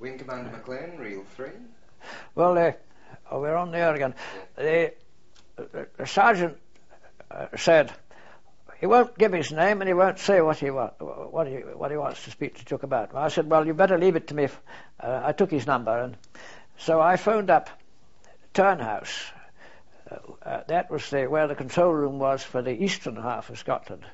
Wing Commander McLean, reel 3. Well, we're on the air again. The sergeant said he won't give his name and he won't say what he wants to speak to Jook about. I said, well, you better leave it to me. I took his number, and so I phoned up Turnhouse. That was where the control room was for the eastern half of Scotland.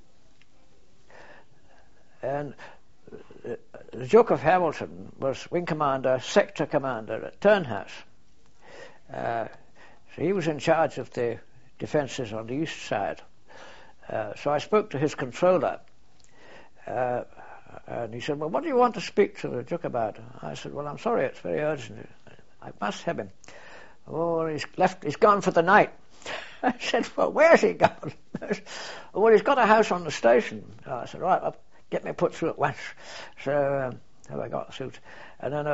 And the Duke of Hamilton was Wing Commander, Sector Commander at Turnhouse. So he was in charge of the defences on the east side. So I spoke to his controller, and he said, well, what do you want to speak to the Duke about? I said, well, I'm sorry, it's very urgent. I must have him. Oh, he's gone for the night. I said, well, where's he gone? Well, he's got a house on the station. I said, right, well, get me put through at once. So I got a suit. And then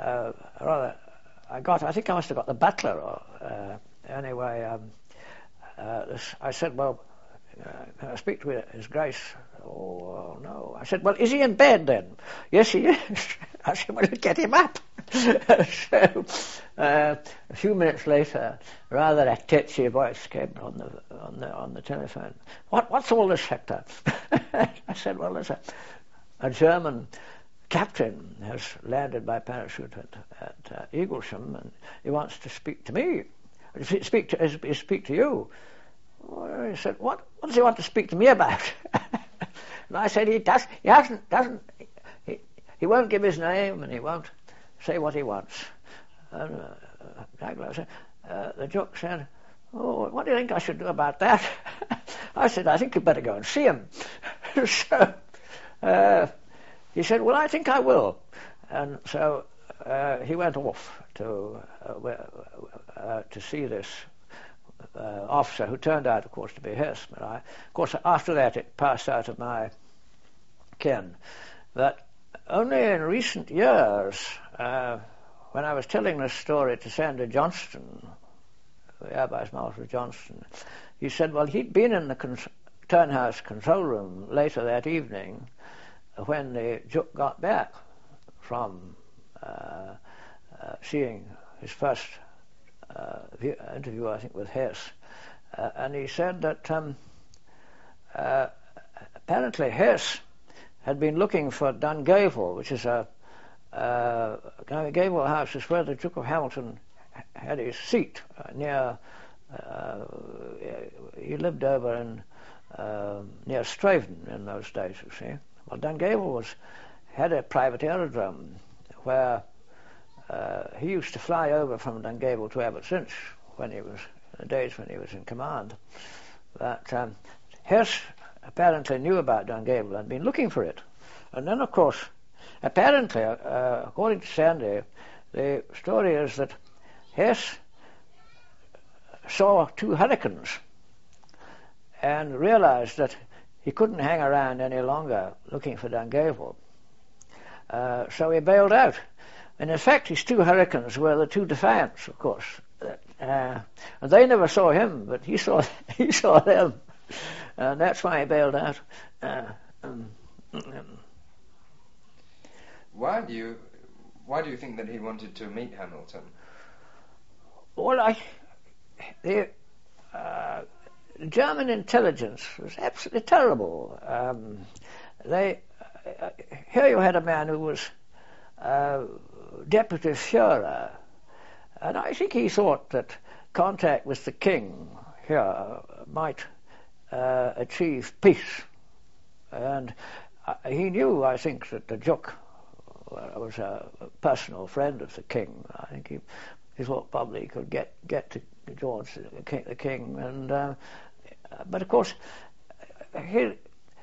I think I must have got the butler. Anyway, I said, well, can I speak to His Grace? Oh, no. I said, well, is he in bed then? Yes, he is. I said, well, get him up. So a few minutes later, rather a tetchy voice came on the telephone. What's all this, Hector? I said, well, there's a German captain has landed by parachute at Eaglesham, and he wants to speak to me. Speak to you. Well, he said, what does he want to speak to me about? And I said, he won't give his name and he won't say what he wants. And the Duke said, oh, what do you think I should do about that? I said, I think you'd better go and see him. So he said, well, I think I will. And so he went off to see this officer, who turned out, of course, to be Hess. But of course, after that, it passed out of my ken. But only in recent years, when I was telling this story to Senator Johnston, the Air Vice Marshal Johnston, he said, well, he'd been in the Turnhouse control room later that evening when the Duke got back from seeing his first interview, I think, with Hess. And he said that apparently Hess had been looking for Dungavel, which is Dungavel House is where the Duke of Hamilton had his seat near. He lived over in near Straven in those days, you see. Well, Dungavel had a private aerodrome where he used to fly over from Dungavel to Abbotsford when he was in the days when he was in command. But Hess apparently knew about Dungavel and had been looking for it. And then, of course, apparently, according to Sandy, the story is that Hess saw 2 hurricanes and realized that he couldn't hang around any longer looking for Dungavel. So he bailed out. And in fact, his 2 hurricanes were the 2 Defiants, of course. And they never saw him, but he saw them. And that's why he bailed out. Why do you think that he wanted to meet Hamilton? Well, the German intelligence was absolutely terrible. Here you had a man who was Deputy Führer, and I think he thought that contact with the king here might achieve peace. And he knew, I think, that the Duke was a personal friend of the king. I think he thought probably he could get to George the king. And but of course, the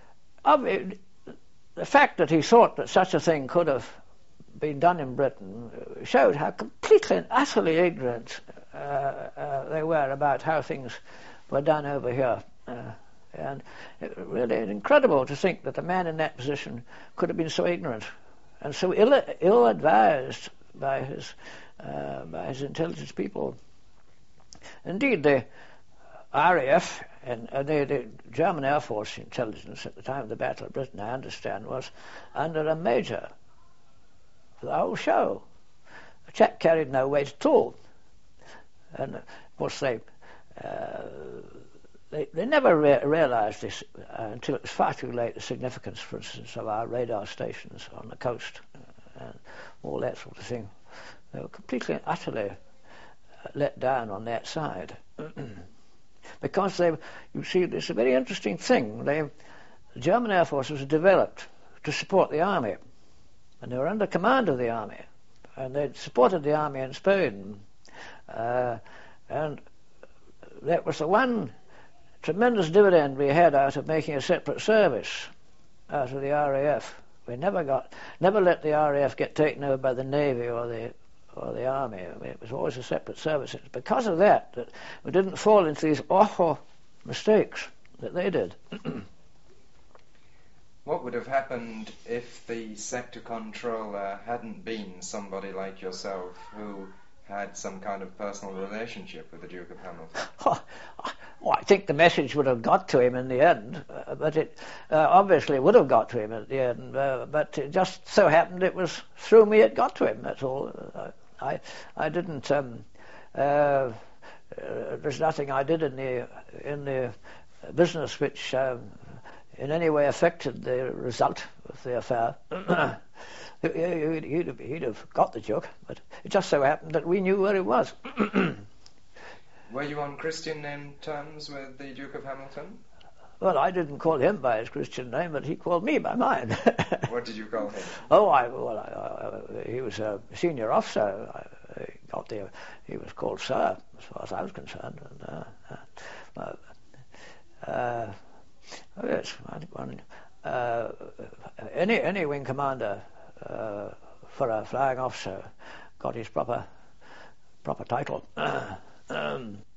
fact that he thought that such a thing could have been done in Britain showed how completely and utterly ignorant they were about how things were done over here. And it really is incredible to think that a man in that position could have been so ignorant and so ill-advised by his intelligence people. Indeed, the RAF and the German Air Force intelligence at the time of the Battle of Britain, I understand, was under a major the whole show. The chap carried no weight at all. And of course they never realised this until it was far too late, the significance, for instance, of our radar stations on the coast and all that sort of thing. They were completely and utterly let down on that side. Because you see, it's a very interesting thing. The German Air Force was developed to support the army, and they were under command of the army, and they supported the army in Spain, and that was the one tremendous dividend we had out of making a separate service out of the RAF. We never let the RAF get taken over by the Navy or the Army. It was always a separate service. It's because of that we didn't fall into these awful mistakes that they did. What would have happened if the sector controller hadn't been somebody like yourself who had some kind of personal relationship with the Duke of Hamilton? Well, I think the message would have got to him in the end, but it obviously would have got to him at the end, but it just so happened it was through me it got to him, that's all. I didn't, there's nothing I did in the business which in any way affected the result of the affair. He'd have got the Duke, but it just so happened that we knew where he was. Were you on Christian name terms with the Duke of Hamilton? Well, I didn't call him by his Christian name, but he called me by mine. What did you call him? He was a senior officer. He was called Sir, as far as I was concerned. Yes, any wing commander for a flying officer got his proper title.